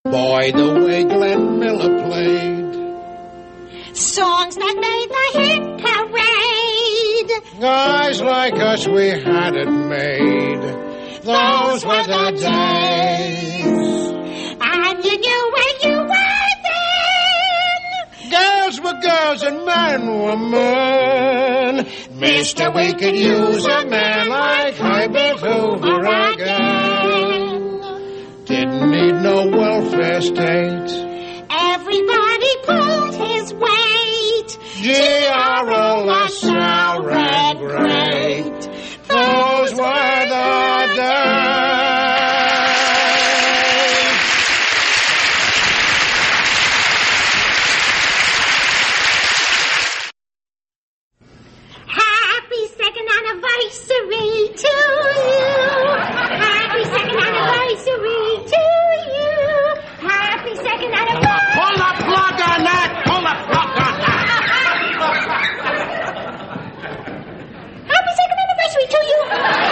By the way Glenn Miller played songs that made the hit parade. Guys like us, we had it made. Those were the days. And you knew where you were then. Girls were girls and men were men. Mister, we could use a man like Herbert Hoover again. Didn't need no welfare state. Everybody pulled his weight. G.R.O. LaSalle ran great. Those were the days. Happy second anniversary to you. Happy second anniversary to you. Happy second anniversary. Pull the plug on that! Pull the plug on that! Happy second anniversary to you.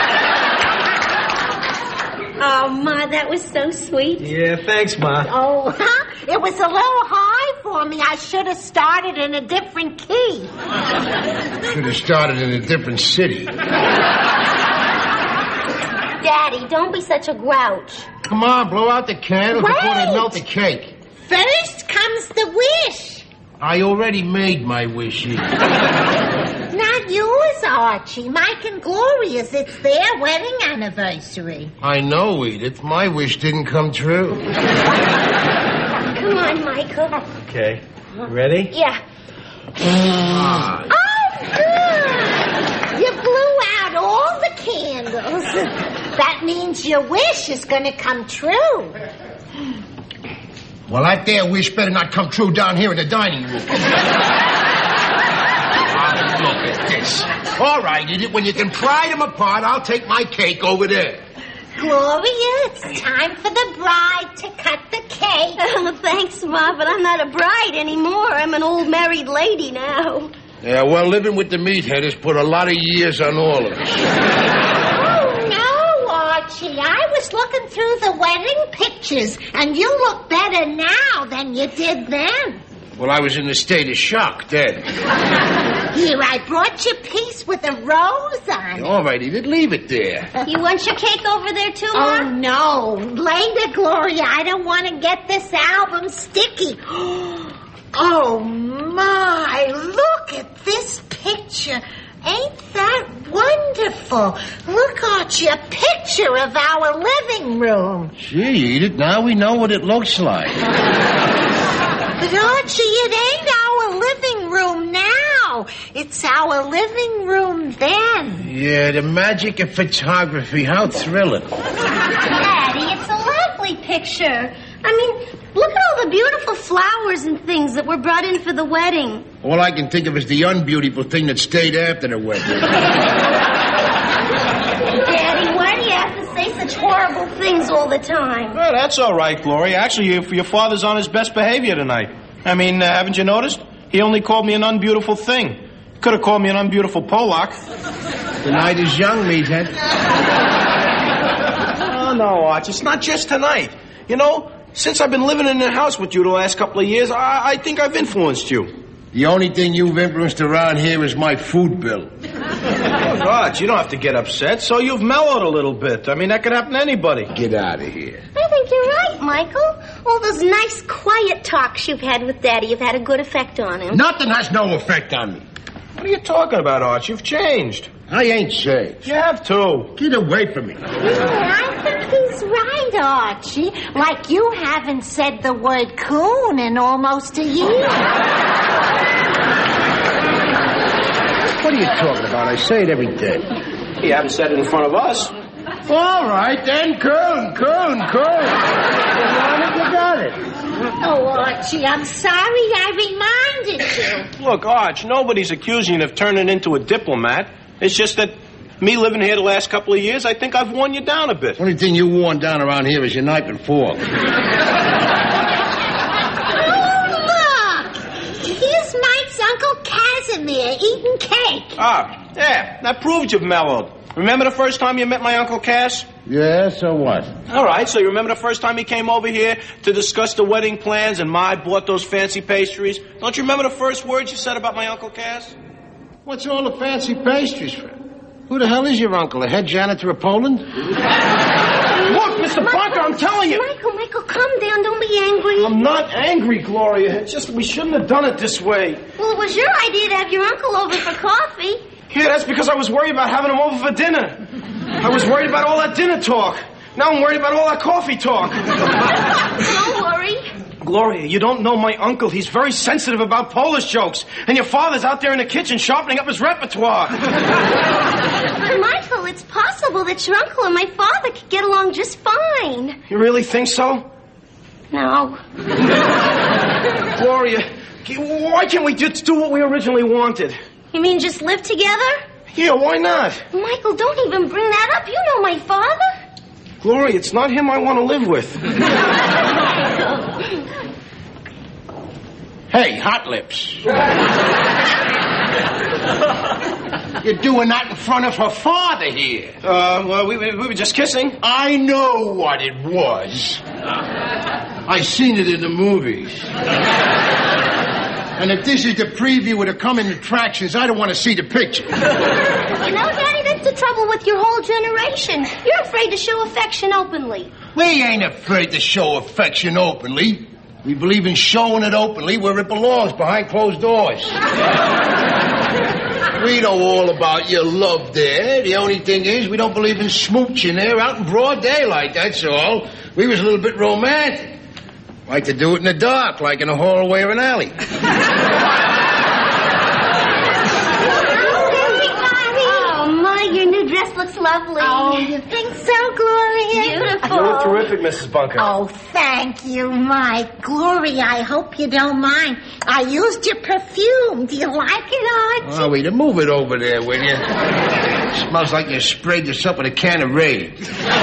Oh, Ma, that was so sweet. Yeah, thanks, Ma. Oh, huh? It was a little high for me. I should have started in a different key. Should have started in a different city. Daddy, don't be such a grouch. Come on, blow out the candles before they melt the cake. First comes the wish. I already made my wish. Not yours, Archie. Mike and Gloria's. It's their wedding anniversary. I know, Edith. My wish didn't come true. Come on, Michael. Okay. Ready? Yeah. Oh, good. You blew out all the candles. That means your wish is going to come true. Well, that there wish better not come true down here in the dining room. Look at this. All right, Edith, when you can pry them apart, I'll take my cake over there. Gloria, it's time for the bride to cut the cake. Thanks, Ma, but I'm not a bride anymore. I'm an old married lady now. Yeah, well, living with the meathead has put a lot of years on all of us. Oh, no, Archie. I was looking through the wedding pictures, and you look better now than you did then. Well, I was in a state of shock then. Here, I brought you a piece with a rose on it. All right, Edith, leave it there. You want your cake over there, too, Ma? Oh, no. Later, Gloria, I don't want to get this album sticky. Oh, my. Look at this picture. Ain't that wonderful? Look, Archie, a picture of our living room. Gee, Edith, now we know what it looks like. But, Archie, it ain't our living room now. It's our living room then. Yeah, the magic of photography. How thrilling. Daddy, it's a lovely picture. I mean, look at all the beautiful flowers and things that were brought in for the wedding. All I can think of is the unbeautiful thing that stayed after the wedding. Daddy, why do you have to say such horrible things all the time? Well, that's all right, Gloria. Actually, your father's on his best behavior tonight. I mean, haven't you noticed? He only called me an unbeautiful thing. Could have called me an unbeautiful Pollock. The night is young, meathead. Oh, no, Arch, it's not just tonight. You know, since I've been living in the house with you the last couple of years, I think I've influenced you. The only thing you've influenced around here is my food bill. Oh, God, you don't have to get upset. So you've mellowed a little bit. I mean, that could happen to anybody. Get out of here. I think you're right, Michael. All those nice, quiet talks you've had with Daddy have had a good effect on him. Nothing has no effect on me. What are you talking about, Arch? You've changed. I ain't changed. You have too. Get away from me. I think he's right, Archie. Like you haven't said the word coon in almost a year. What are you talking about? I say it every day. You haven't said it in front of us. All right, then. Coon. You got it. Oh, Archie, I'm sorry I reminded you. Look, Arch, nobody's accusing you of turning into a diplomat. It's just that me living here the last couple of years, I think I've worn you down a bit. Only thing you worn down around here is your knife and fork. Oh, look! Here's Mike's Uncle Casimir eating cake. Ah, yeah, that proves you've mellowed. Remember the first time you met my Uncle Cass? Yeah, so what? All right, so you remember the first time he came over here to discuss the wedding plans and Ma bought those fancy pastries? Don't you remember the first words you said about my Uncle Cass? What's all the fancy pastries for? Who the hell is your uncle, a head janitor of Poland? Look, Mr. Parker, I'm telling you. Michael, calm down. Don't be angry. I'm not angry, Gloria. It's just we shouldn't have done it this way. Well, it was your idea to have your uncle over for coffee. Yeah, that's because I was worried about having him over for dinner. I was worried about all that dinner talk. Now I'm worried about all that coffee talk. Don't worry. Gloria, you don't know my uncle. He's very sensitive about Polish jokes. And your father's out there in the kitchen sharpening up his repertoire. But, Michael, it's possible that your uncle and my father could get along just fine. You really think so? No. Gloria, why can't we just do what we originally wanted? You mean just live together? Yeah, why not? Michael, don't even bring that up. You know my father. Gloria, it's not him I want to live with. Hey, Hot Lips. You're doing that in front of her father here. Well, we were just kissing. I know what it was. I seen it in the movies. And if this is the preview of the coming attractions, I don't want to see the picture. You know, Daddy, that's the trouble with your whole generation. You're afraid to show affection openly. We ain't afraid to show affection openly. We believe in showing it openly where it belongs, behind closed doors. We know all about your love there. The only thing is we don't believe in smooching there out in broad daylight, that's all. We was a little bit romantic. Like to do it in the dark, like in a hallway or an alley. Oh, my, your new dress looks lovely. Oh, you think so, Gloria? Beautiful. You look terrific, Mrs. Bunker. Oh, thank you, Mike. Gloria, I hope you don't mind. I used your perfume. Do you like it, Archie? Oh, wait, move it over there, will you? It smells like you sprayed this up with a can of Raid.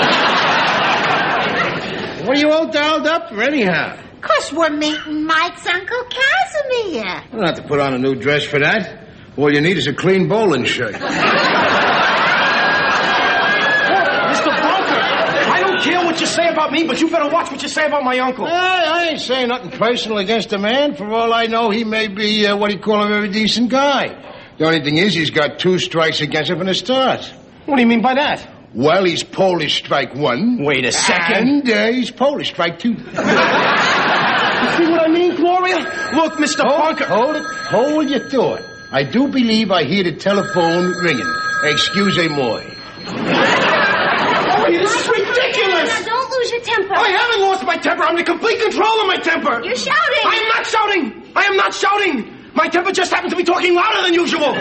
What are you all dialed up for, anyhow? 'Cause we're meeting Mike's Uncle Casimir. I don't have to put on a new dress for that. All you need is a clean bowling shirt. Mr. Bunker, I don't care what you say about me, but you better watch what you say about my uncle. I ain't saying nothing personal against the man. For all I know, he may be what he call a very decent guy. The only thing is he's got 2 strikes against him from the start. What do you mean by that? Well, he's Polish strike 1. Wait a second. And he's Polish strike 2. You see what I mean, Gloria? Look, Mr. Bunker. Hold your thought. I do believe I hear the telephone ringing. Excusez-moi. This is ridiculous. Now, don't lose your temper. I haven't lost my temper. I'm in complete control of my temper. You're shouting. I am not shouting. I am not shouting. My temper just happens to be talking louder than usual.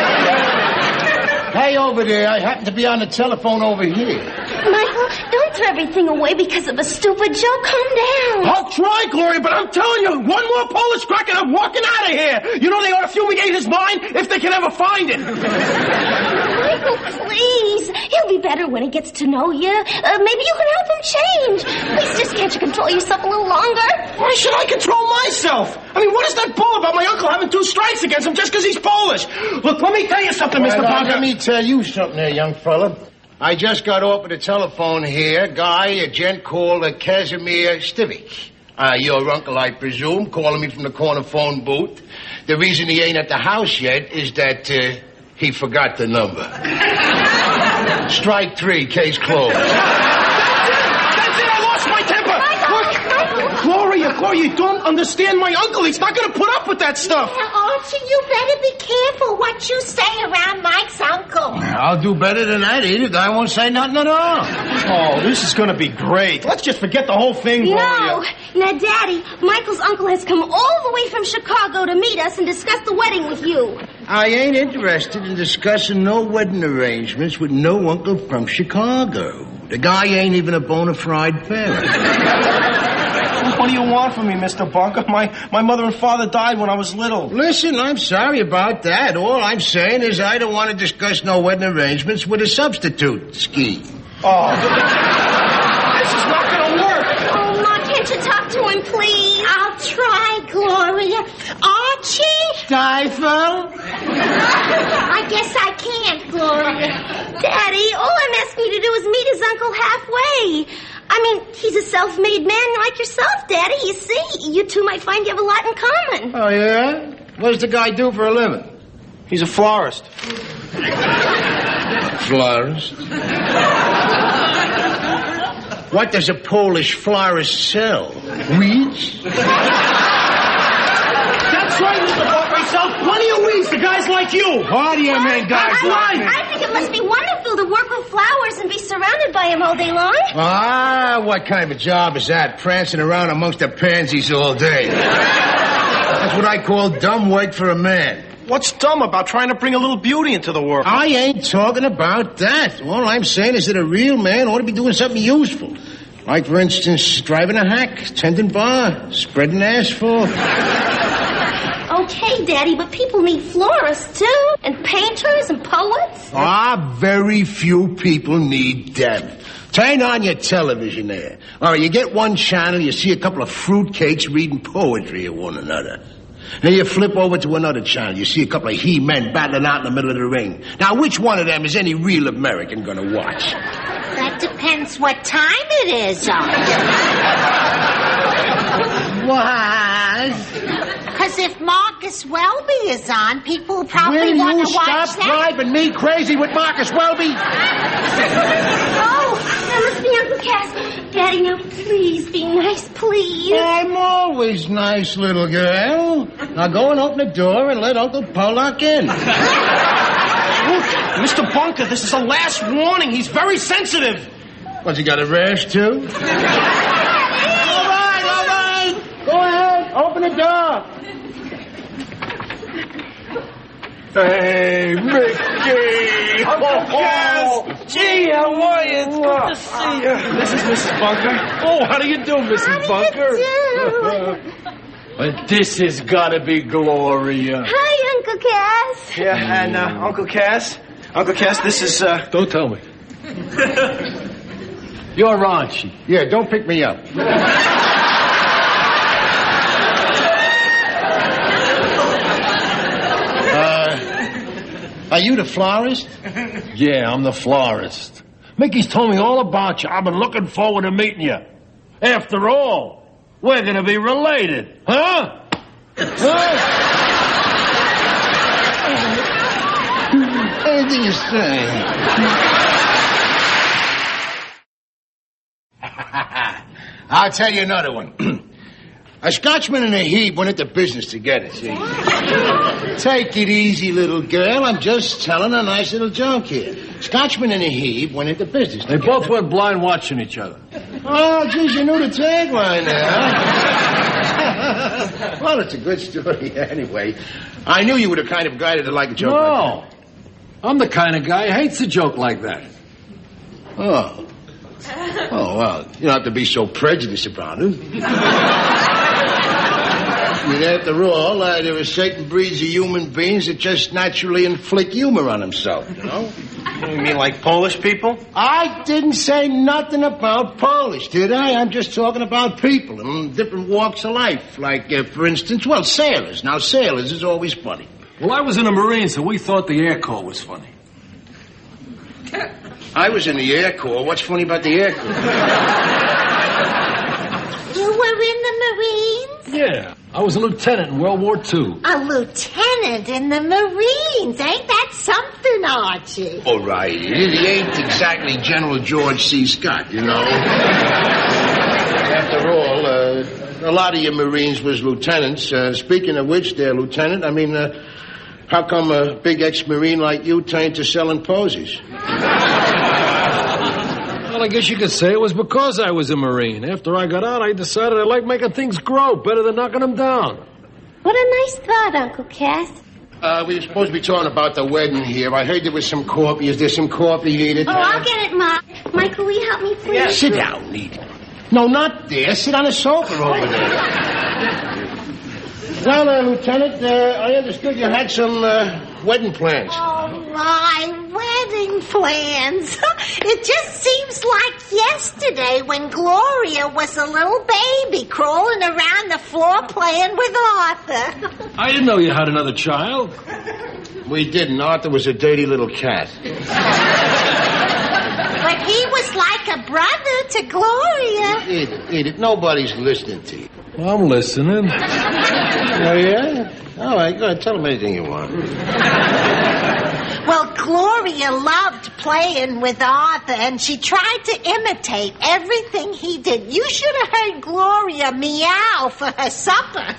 Hey, over there, I happen to be on the telephone over here. Michael, don't throw everything away because of a stupid joke. Calm down. I'll try, Gloria, but I'm telling you, one more Polish crack and I'm walking out of here. You know they ought to fumigate his mind if they can ever find it. Michael, please. He'll be better when he gets to know you. Maybe you can help him change. Please, just can't you control yourself a little longer? Why should I control myself? I mean, what is that bull about my uncle having 2 strikes against him just because he's Polish? Look, let me tell you something, Mr. Bunker. Let me tell you something there, young fella. I just got off the telephone here. A gent called Casimir Stivic. Your uncle, I presume, calling me from the corner phone booth. The reason he ain't at the house yet is that he forgot the number. Strike 3, case closed. That's it, I lost my temper. Gloria, you don't understand my uncle. He's not going to put up with that stuff. Archie, you better be careful what you say around Mike's uncle. I'll do better than that, Edith. I won't say nothing at all. Oh, this is going to be great. Let's just forget the whole thing, Gloria. No. Now, Daddy, Michael's uncle has come all the way from Chicago to meet us and discuss the wedding with you. I ain't interested in discussing no wedding arrangements with no uncle from Chicago. The guy ain't even a bona fide parent. What do you want from me, Mr. Bunker? My mother and father died when I was little. Listen, I'm sorry about that. All I'm saying is I don't want to discuss no wedding arrangements with a substitute ski. Oh. This is not going to work. Oh, Ma, can't you talk to him, please? I'll try, Gloria. Archie? Stifle? I guess I can't, Gloria. Gloria. Daddy, all I'm asking you to do is meet his uncle halfway. I mean, he's a self-made man like yourself, Daddy. You see, you two might find you have a lot in common. Oh, yeah? What does the guy do for a living? He's a florist. Florist? What does a Polish florist sell? Weeds? That's right, Mr. Bunker. He sells plenty of weeds to guys like you. What do you mean, guys like me? I think it must be wonderful to work with flowers and be surrounded by them all day long. Ah, what kind of a job is that? Prancing around amongst the pansies all day. That's what I call dumb work for a man. What's dumb about trying to bring a little beauty into the world? I ain't talking about that. All I'm saying is that a real man ought to be doing something useful. Like, for instance, driving a hack, tending bar, spreading asphalt. Okay, Daddy, but people need florists, too, and painters and poets. Ah, very few people need them. Turn on your television there. All right, you get one channel, you see a couple of fruitcakes reading poetry at one another. Then you flip over to another channel. You see a couple of he-men battling out in the middle of the ring. Now, which one of them is any real American going to watch? That depends what time it is on. What? Because if Marcus Welby is on, people will probably want to watch Will you stop driving me crazy with Marcus Welby? Oh, that must be Uncle Cass. Daddy, now please be nice, please. I'm always nice, little girl. Now go and open the door and let Uncle Pollock in. Look, Mr. Bunker, this is a last warning. He's very sensitive. What's he got, a rash, too? All right. Go ahead, open the door. Hey, Mickey! Uncle Cass! Gee, how are you? It's good to see you. This is Mrs. Bunker. Oh, how do you do, Mrs. Bunker? But this has got to be Gloria. Hi, Uncle Cass. Yeah, and Uncle Cass, this is... Don't tell me. You're Archie. Yeah, don't pick me up. Are you the florist? Yeah, I'm the florist. Mickey's told me all about you. I've been looking forward to meeting you. After all, we're going to be related. Huh? Anything you say. I'll tell you another one. A Scotchman and a Hebe went into business together, see? Take it easy, little girl. I'm just telling a nice little joke here. Scotchman and a Hebe went into business together. They both went blind watching each other. Oh, geez, you knew the tagline there. Well, it's a good story anyway. I knew you were the kind of guy that'd like a joke like No. I'm the kind of guy who hates a joke like that. that. Oh, well, you don't have to be so prejudiced about it. I mean, after all, there are certain breeds of human beings that just naturally inflict humor on themselves, you know? You mean like Polish people? I didn't say nothing about Polish, did I? I'm just talking about people in different walks of life. Like, for instance, well, sailors. Now, sailors is always funny. Well, I was in the Marines, so we thought the Air Corps was funny. I was in the Air Corps. What's funny about the Air Corps? You were in the Marines? Yeah, I was a lieutenant in World War II. A lieutenant in the Marines. Ain't that something, Archie? All right. He ain't exactly General George C. Scott, you know. After all, a lot of your Marines was lieutenants. Speaking of which, there, Lieutenant, I mean, how come a big ex-Marine like you turned to selling posies? Well, I guess you could say it was because I was a Marine. After I got out, I decided I like making things grow better than knocking them down. What a nice thought, Uncle Cass. We were supposed to be talking about the wedding here. I heard there was some coffee. Is there some coffee heated? Oh, I'll get it, Ma. Michael, will you help me, please? Yeah. Sit down, Nita. No, not there. Sit on the sofa over there. Well, Lieutenant, I understood you had some wedding plans. Oh, my wedding plans. It just seems like yesterday when Gloria was a little baby crawling around the floor playing with Arthur. I didn't know you had another child. We didn't. Arthur was a dirty little cat. But he was like a brother to Gloria. Edith, nobody's listening to you. Well, I'm listening. Oh, yeah? All right, go ahead. Tell him anything you want. Well, Gloria loved playing with Arthur, and she tried to imitate everything he did. You should have heard Gloria meow for her supper.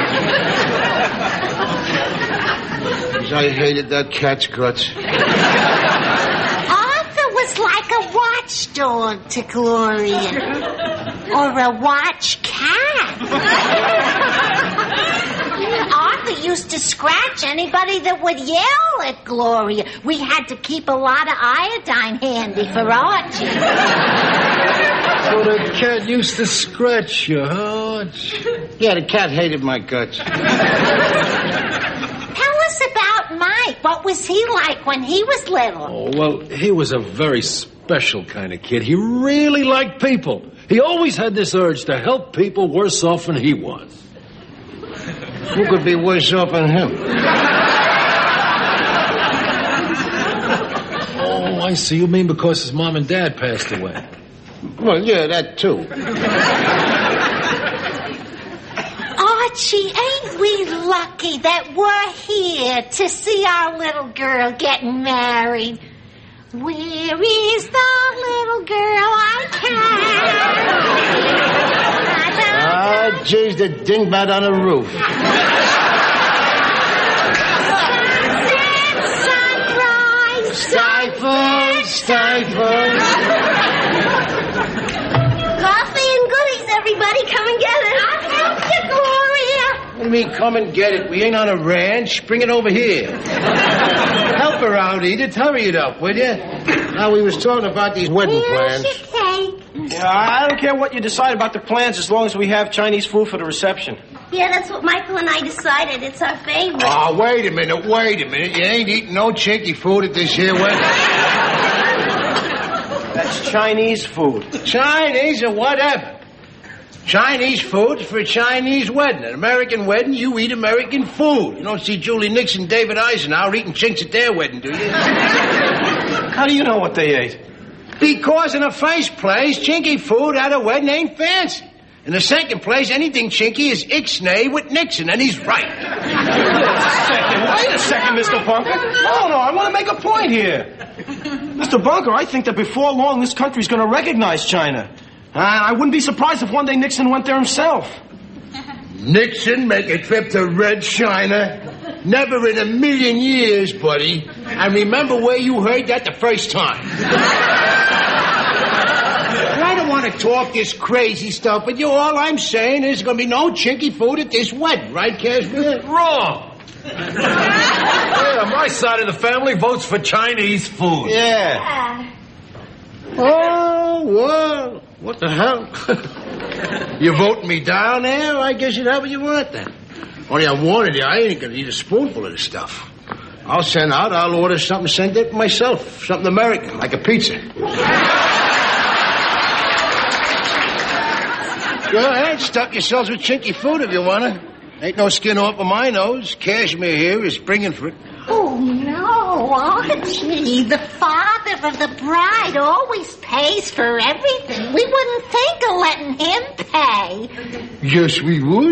I hated that cat's guts. Arthur was like a watchdog to Gloria. Or a watch cat. Arthur used to scratch anybody that would yell at Gloria. We had to keep a lot of iodine handy for Archie. So the cat used to scratch you, huh? Yeah, the cat hated my guts. Tell us about Mike. What was he like when he was little? Oh, well, he was a very special kind of kid. He really liked people. He always had this urge to help people worse off than he was. Who could be worse off than him? Oh, I see. You mean because his mom and dad passed away? Well, yeah, that too. Archie, ain't we lucky that we're here to see our little girl getting married? Where is the little girl I can? Ah, jeez, the dingbat on the roof. Sunset, sunrise, Stifle. Coffee and goodies, everybody. Come and get it. I'll help you, Gloria. What do you mean, come and get it? We ain't on a ranch. Bring it over here. Help her out, Edith. Hurry it up, will you? Now, we was talking about these wedding Here's plans. your cake. Yeah, I don't care what you decide about the plans as long as we have Chinese food for the reception. Yeah, that's what Michael and I decided. It's our favorite. Oh, wait a minute. You ain't eating no chinky food at this here wedding. That's Chinese food. Chinese or whatever. Chinese food's for a Chinese wedding. An American wedding, you eat American food. You don't see Julie Nixon and David Eisenhower eating chinks at their wedding, do you? How do you know what they ate? Because in the first place, chinky food at a wedding ain't fancy. In the second place, anything chinky is ixnay with Nixon, and he's right. Wait a second, Mr. Bunker. No, I want to make a point here. Mr. Bunker, I think that before long this country's going to recognize China. I wouldn't be surprised if one day Nixon went there himself. Nixon make a trip to Red China? Never in a million years, buddy. And remember where you heard that the first time. I don't want to talk this crazy stuff, but all I'm saying is there's going to be no chinky food at this wedding, right, Cashmere? Wrong. Yeah, my side of the family votes for Chinese food. Yeah. Oh, well, what the hell? You vote me down there? I guess you'd have what you want then. Only I'm warning you, I ain't going to eat a spoonful of this stuff. I'll order something, send it myself. Something American, like a pizza. Go ahead, stuff yourselves with chinky food if you want to. Ain't no skin off of my nose. Cashmere here is bringing for it. Oh, no, Archie. The father of the bride always pays for everything. We wouldn't think of letting him pay. Yes, we would,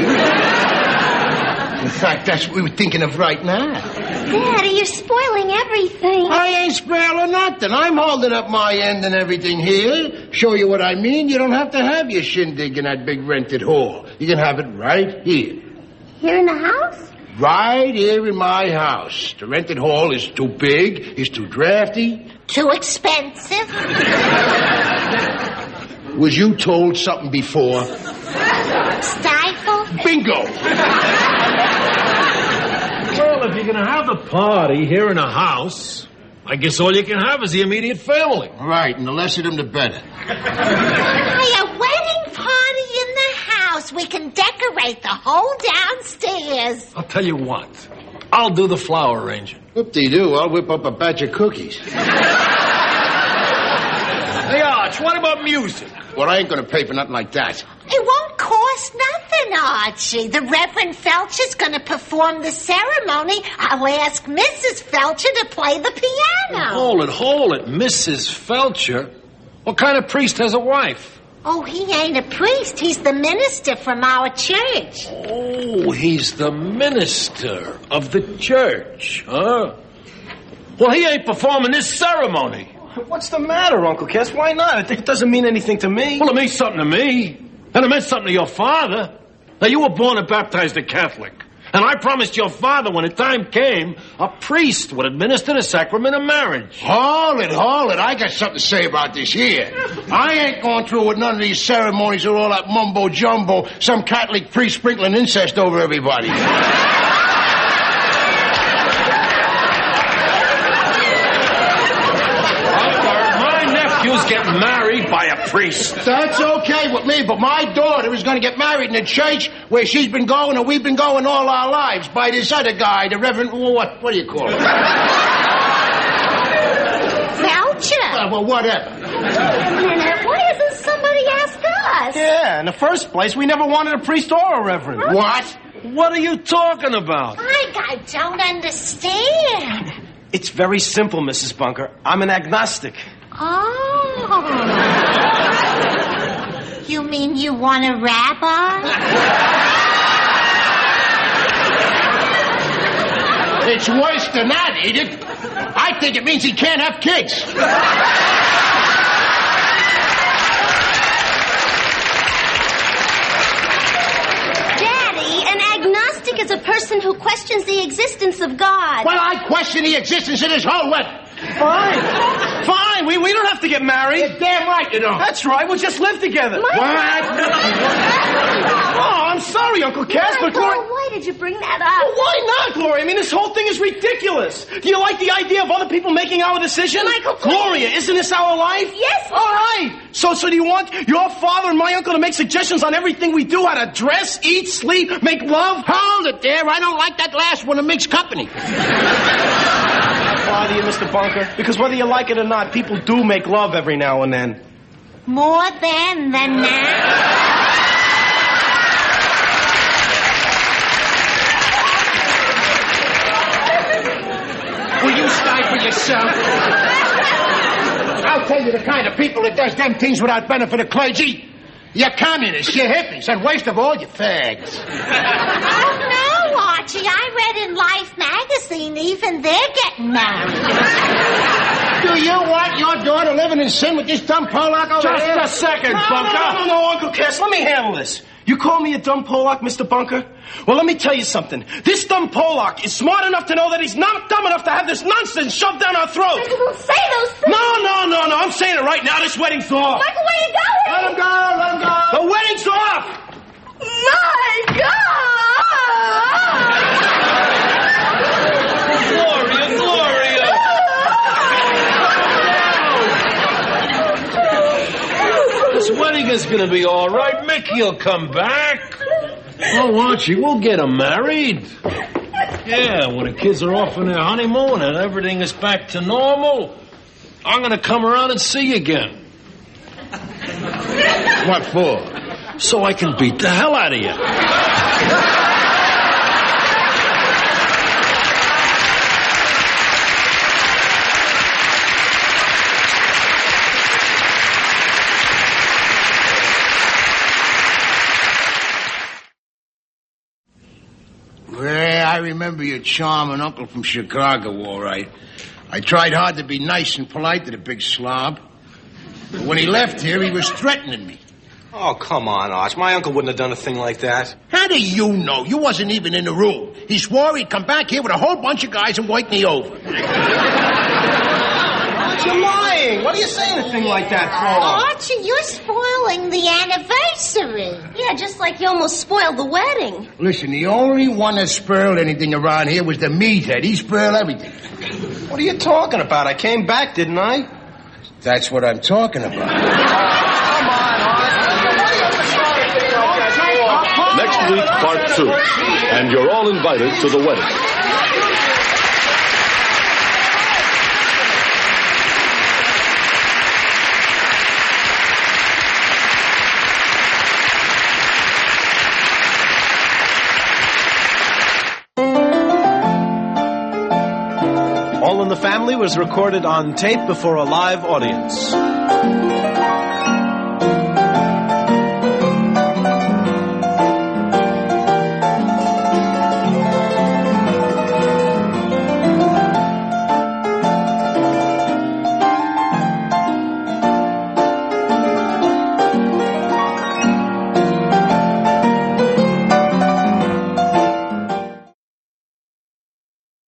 In fact, that's what we were thinking of right now. Daddy, you're spoiling everything. I ain't spoiling nothing. I'm holding up my end and everything here. Show you what I mean. You don't have to have your shindig in that big rented hall. You can have it right here. Here in the house? Right here in my house. The rented hall is too big, it's too drafty. Too expensive. Was you told something before? Stifle. Bingo! Well, if you're going to have a party here in a house, I guess all you can have is the immediate family. Right, and the less of them, the better. Hey, a wedding party in the house. We can decorate the whole downstairs. I'll tell you what. I'll do the flower arranging. Whoop-de-doo, I'll whip up a batch of cookies. Hey, Arch, what about music? Well, I ain't gonna pay for nothing like that. It won't Archie. The Reverend Felcher's going to perform the ceremony. I'll ask Mrs. Felcher to play the piano. Hold it. Mrs. Felcher? What kind of priest has a wife? Oh, he ain't a priest. He's the minister from our church. Oh, he's the minister of the church, huh? Well, he ain't performing this ceremony. What's the matter, Uncle Cass? Why not? It doesn't mean anything to me. Well, it means something to me. And it meant something to your father. Now, you were born and baptized a Catholic. And I promised your father when the time came, a priest would administer the sacrament of marriage. Hold it. I got something to say about this here. I ain't going through with none of these ceremonies or all that mumbo-jumbo, some Catholic priest sprinkling incest over everybody. Nephew's getting married by a priest. That's okay with me, but my daughter is going to get married in the church where she's been going and we've been going all our lives by this other guy, the Reverend, what do you call him? Felcher. Well, whatever. Why hasn't somebody asked us? Yeah, in the first place, we never wanted a priest or a reverend. What? What are you talking about? Mike, I don't understand. It's very simple, Mrs. Bunker. I'm an agnostic. Oh. You mean you want a rabbi? It's worse than that, Edith. I think it means he can't have kids. Daddy, an agnostic is a person who questions the existence of God. Well, I question the existence of this whole wedding. Fine. We don't have to get married. You're damn right you don't. That's right. We'll just live together. What? Oh, I'm sorry, Uncle Cass, but Gloria... Why did you bring that up? Well, why not, Gloria? I mean, this whole thing is ridiculous. Do you like the idea of other people making our decisions? Michael, please. Gloria, isn't this our life? Yes. All right. So do you want your father and my uncle to make suggestions on everything we do, how to dress, eat, sleep, make love? Hold it there. I don't like that last one. It makes company. Bother you, Mr. Bunker? Because whether you like it or not, people do make love every now and then. More than that. Will you stifle yourself? I'll tell you the kind of people that does them things without benefit of clergy. You're communists, you're hippies, and worst of all, you're fags. Oh, no, Archie. I read in Life magazine even they're getting married. Do you want your daughter living in sin with this dumb Pollock over Just here? a second, Bunker. No, Uncle Cass, let me handle this. You call me a dumb Pollock, Mr. Bunker? Well, let me tell you something. This dumb Pollock is smart enough to know that he's not dumb enough to have this nonsense shoved down our throats. You don't say those things. No. I'm saying it right now. This wedding's off. Michael, where are you going? Let him go. The wedding's off. My Gloria. This wedding is going to be all right. Mickey'll come back. Oh, Archie, we'll get him married. Yeah, when the kids are off on their honeymoon and everything is back to normal, I'm going to come around and see you again. What for? So I can beat the hell out of you. Yeah, I remember your charming uncle from Chicago, all right. I tried hard to be nice and polite to the big slob. But when he left here, he was threatening me. Oh, come on, Arch. My uncle wouldn't have done a thing like that. How do you know? You wasn't even in the room. He swore he'd come back here with a whole bunch of guys and wake me over. You're lying. What are you saying a thing like that for? Archie, you're spoiling the anniversary. Yeah, just like you almost spoiled the wedding. Listen, the only one that spoiled anything around here was the meathead. He spoiled everything. What are you talking about? I came back, didn't I? That's what I'm talking about. Come on, Arch. Next week, part 2. And you're all invited to the wedding. All in the Family was recorded on tape before a live audience.